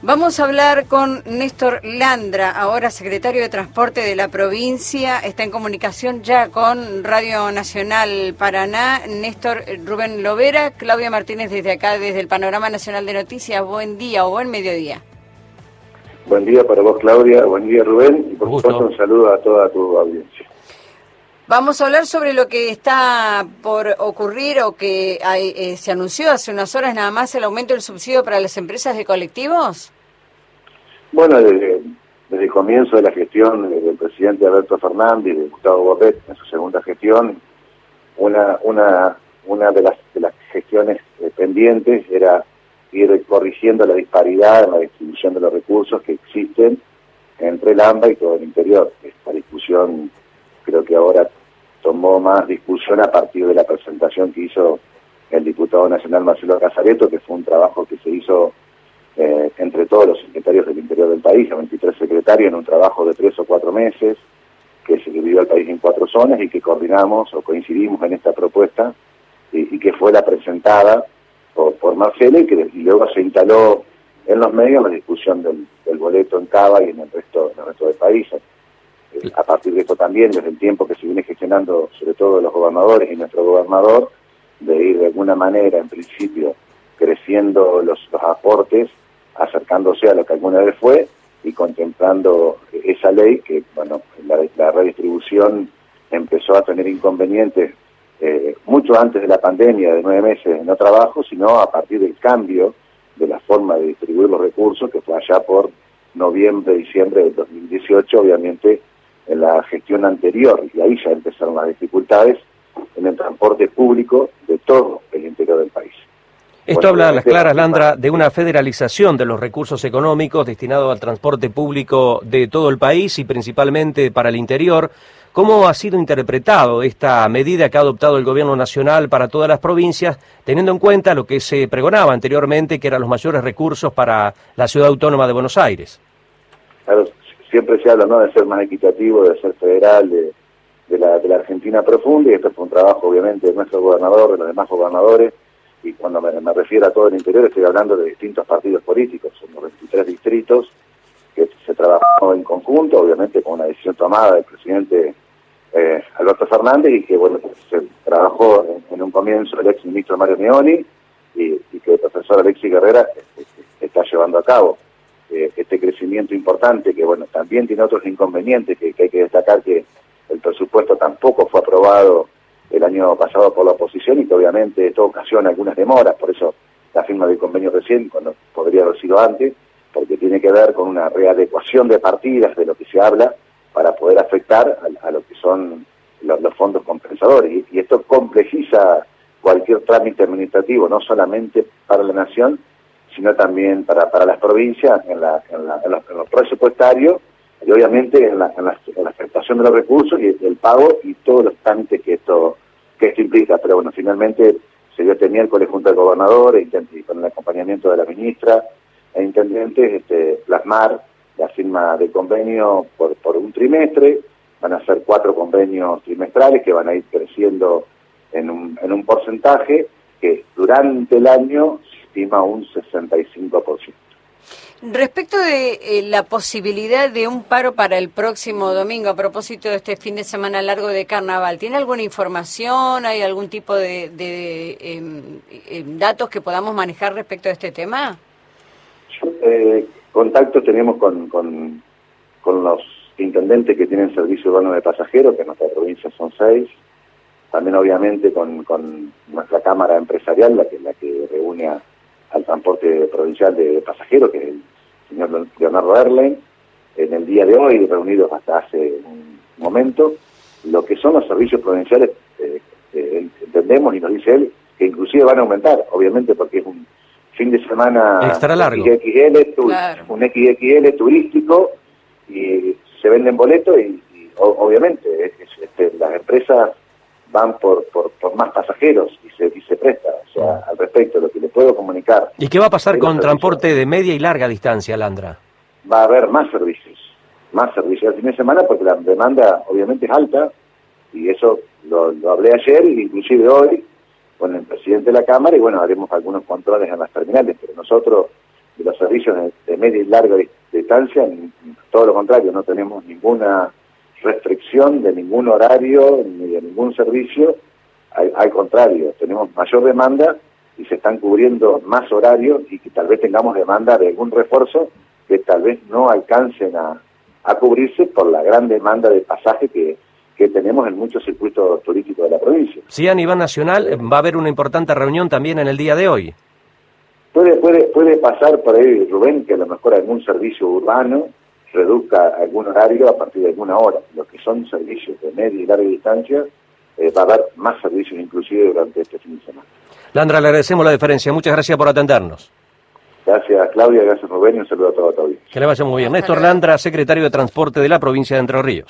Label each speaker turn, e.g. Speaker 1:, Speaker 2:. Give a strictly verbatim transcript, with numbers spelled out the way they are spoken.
Speaker 1: Vamos a hablar con Néstor Landra, ahora secretario de Transporte de la provincia. Está en comunicación ya con Radio Nacional Paraná. Néstor, Rubén Lovera, Claudia Martínez desde acá, desde el Panorama Nacional de Noticias. Buen día o buen mediodía.
Speaker 2: Buen día para vos, Claudia. Buen día, Rubén. Y por supuesto un saludo a toda tu audiencia.
Speaker 1: Vamos a hablar sobre lo que está por ocurrir o que hay, eh, se anunció hace unas horas nada más, el aumento del subsidio para las empresas de colectivos.
Speaker 2: Bueno, desde, desde el comienzo de la gestión del presidente Alberto Fernández y de Gustavo Borret en su segunda gestión, una una una de las, de las gestiones eh, pendientes era ir corrigiendo la disparidad en la distribución de los recursos que existen entre el AMBA y todo el interior. Esta discusión creo que ahora tomó más discusión a partir de la presentación que hizo el diputado nacional Marcelo Casareto, que fue un trabajo que se hizo eh, entre todos los secretarios del interior del país, a veintitrés secretarios, en un trabajo de tres o cuatro meses, que se dividió el país en cuatro zonas y que coordinamos o coincidimos en esta propuesta y, y que fue la presentada por, por Marcelo y que y luego se instaló en los medios la discusión del, del boleto en Cava y en el resto, en el resto del país. A partir de esto también, desde el tiempo que se viene gestionando, sobre todo los gobernadores y nuestro gobernador, de ir de alguna manera, en principio, creciendo los, los aportes, acercándose a lo que alguna vez fue y contemplando esa ley que, bueno, la, la redistribución empezó a tener inconvenientes eh, mucho antes de la pandemia, de nueve meses de no trabajo, sino a partir del cambio de la forma de distribuir los recursos, que fue allá por noviembre, diciembre del dos mil dieciocho, obviamente, en la gestión anterior, y ahí ya empezaron las dificultades en el transporte público de todo el interior del país.
Speaker 3: Esto bueno, habla a las claras, Landra, de una federalización de los recursos económicos destinados al transporte público de todo el país y principalmente para el interior. ¿Cómo ha sido interpretado esta medida que ha adoptado el gobierno nacional para todas las provincias, teniendo en cuenta lo que se pregonaba anteriormente, que eran los mayores recursos para la ciudad autónoma de Buenos Aires?
Speaker 2: Claro, siempre se habla, ¿no?, de ser más equitativo, de ser federal, de, de, la, de la Argentina profunda, y esto fue un trabajo, obviamente, de nuestro gobernador, de los demás gobernadores, y cuando me, me refiero a todo el interior estoy hablando de distintos partidos políticos, son los veintitrés distritos, que se trabajó en conjunto, obviamente con una decisión tomada del presidente eh, Alberto Fernández, y que, bueno, se trabajó en, en un comienzo el ex ministro Mario Meoni, y, y que el profesor Alexis Guerrera está llevando a cabo. Este crecimiento importante, que bueno, también tiene otros inconvenientes, que, que hay que destacar que el presupuesto tampoco fue aprobado el año pasado por la oposición y que obviamente esto ocasiona algunas demoras, por eso la firma del convenio recién, cuando podría haber sido antes, porque tiene que ver con una readecuación de partidas de lo que se habla para poder afectar a, a lo que son los, los fondos compensadores, y, y esto complejiza cualquier trámite administrativo, no solamente para la nación, sino también para, para las provincias en la, en la, en los, en los presupuestarios y obviamente en la, en, la, en la afectación de los recursos y el pago y todos los trámites que esto que esto implica. Pero bueno, finalmente se dio este miércoles junto al gobernador y con el acompañamiento de la ministra e intendentes este, plasmar la firma de convenio por, por un trimestre. Van a ser cuatro convenios trimestrales que van a ir creciendo en un, en un porcentaje que durante el año estima un sesenta y cinco por ciento.
Speaker 1: Respecto de eh, la posibilidad de un paro para el próximo domingo, a propósito de este fin de semana largo de carnaval, ¿tiene alguna información? ¿Hay algún tipo de, de eh, eh, datos que podamos manejar respecto a este tema?
Speaker 2: Eh, contactos tenemos con, con, con los intendentes que tienen servicio urbano de pasajeros, que en nuestra provincia son seis. También obviamente con, con nuestra Cámara Empresarial, la que, la que reúne a al transporte provincial de pasajeros, que es el señor Leonardo Erlen, en el día de hoy, reunidos hasta hace un momento, lo que son los servicios provinciales, eh, eh, entendemos, y nos dice él, que inclusive van a aumentar, obviamente porque es un fin de semana
Speaker 3: extra largo,
Speaker 2: X X L, tu, claro. un X X L turístico, y se venden boletos, y, y o, obviamente es, es, este, las empresas van por, por, por más pasajeros y se, y se presta. O sea, al respecto, lo que le puedo comunicar...
Speaker 3: ¿Y qué va a pasar con transporte de media y larga distancia, Landra?
Speaker 2: Va a haber más servicios, más servicios el fin de semana, porque la demanda obviamente es alta, y eso lo, lo hablé ayer, e inclusive hoy, con el presidente de la Cámara, y bueno, haremos algunos controles en las terminales, pero nosotros de los servicios de, de media y larga distancia, todo lo contrario, no tenemos ninguna restricción de ningún horario ni de ningún servicio, al, al contrario, tenemos mayor demanda y se están cubriendo más horarios y que tal vez tengamos demanda de algún refuerzo que tal vez no alcancen a, a cubrirse por la gran demanda de pasaje que, que tenemos en muchos circuitos turísticos de la provincia.
Speaker 3: Sí, a nivel nacional va a haber una importante reunión también en el día de hoy.
Speaker 2: Puede, puede, puede pasar por ahí, Rubén, que a lo mejor algún servicio urbano reduzca algún horario a partir de alguna hora. Lo que son servicios de media y larga distancia, eh, va a haber más servicios inclusive durante este fin de semana.
Speaker 3: Landra, le agradecemos la deferencia. Muchas gracias por atendernos.
Speaker 2: Gracias, Claudia, gracias, Rubén, y un saludo a toda la audiencia.
Speaker 3: Que le vaya muy bien. Néstor Landra, secretario de Transporte de la provincia de Entre Ríos.